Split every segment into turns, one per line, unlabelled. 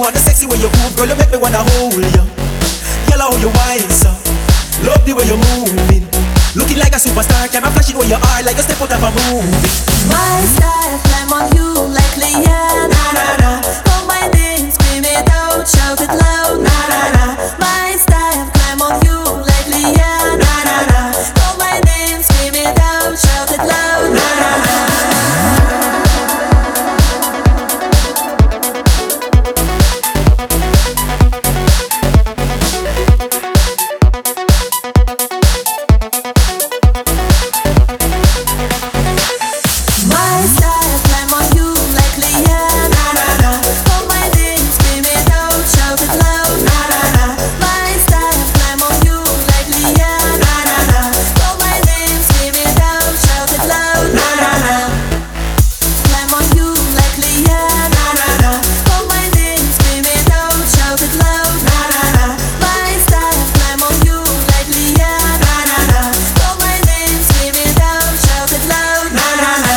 and the sexy way you move, girl, you make me wanna hold you. Girl, how you whine, so love the way you're moving. Looking like a superstar, can I flash it where you are, like a step out of a movie.
My style, climb on you like Leanne.
Na na na,
call my name, scream it out, shout it loud.
na na na,
My style, climb on you like Leanne.
na na na,
Call my name, scream it out, shout it loud.
na na na.
My style, climb on you like Leanne.
Na na na,
Call my name, scream it out, shout it loud.
na na na,
My style, climb on you like Leanne.
na na na,
Call my name, scream it out, shout it loud.
na na na,
Climb on you like Leanne.
na na na,
Call my name, scream it out, shout it loud.
na na na,
My style, climb on you like Leanne.
na na na,
Call my name, scream it out, shout it loud.
na na na.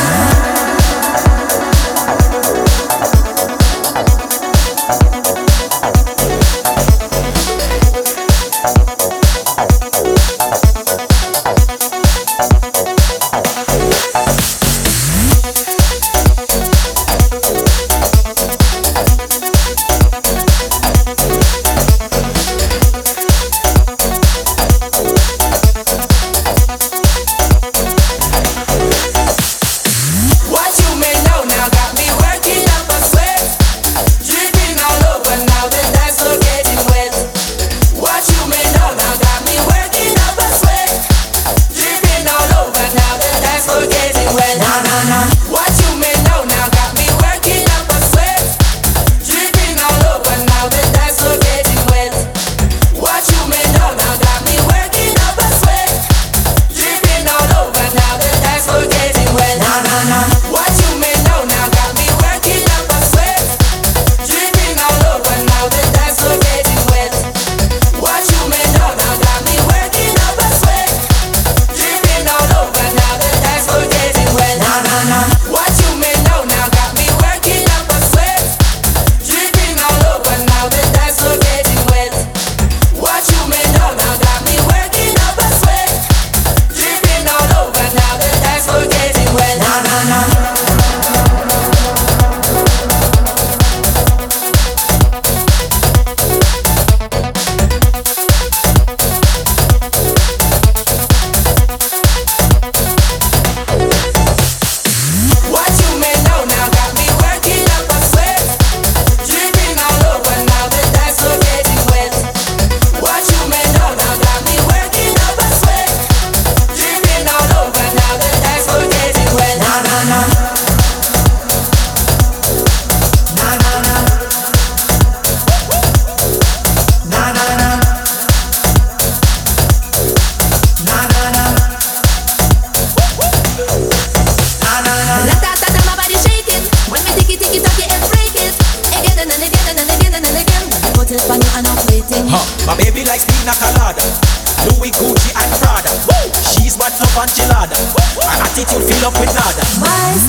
What you may know now got me working up a sweat, dripping all over now the dance floor getting wet. What you may know now got me working up a sweat, dripping all over now the dance floor getting wet. Na na na. What you may know now got me working up a sweat, dripping all over now the dance floor getting wet. What you may know now got me working up a sweat, dripping all over now the dance floor getting wet. Na na na. What you may know now got me working up a sweat, dripping all over now the dance floor getting wet. What you may know now got me working up a sweat, dripping all over now the dance floor getting wet. Na na na. What you may know now got me working up a sweat, dripping all over now the dance floor getting wet. What you may know now got me working up a sweat, dripping all over now the dance floor getting wet. Na na na. What you may know now got me working up a sweat, dripping all over now the dance floor getting wet. What you may know now got me working up a sweat, dripping all over now the dance floor getting wet. Na na na, na na na, na na na, na na na, na na na.
La-ta-ta-ta, my body shaking. When me ticky tock it and break it. Again and again and again and again. Put it on you and I'm waiting.
My baby likes pina colada, Louis, Gucci and Prada. She's what love and gelada. Her attitude fill up with nada.
My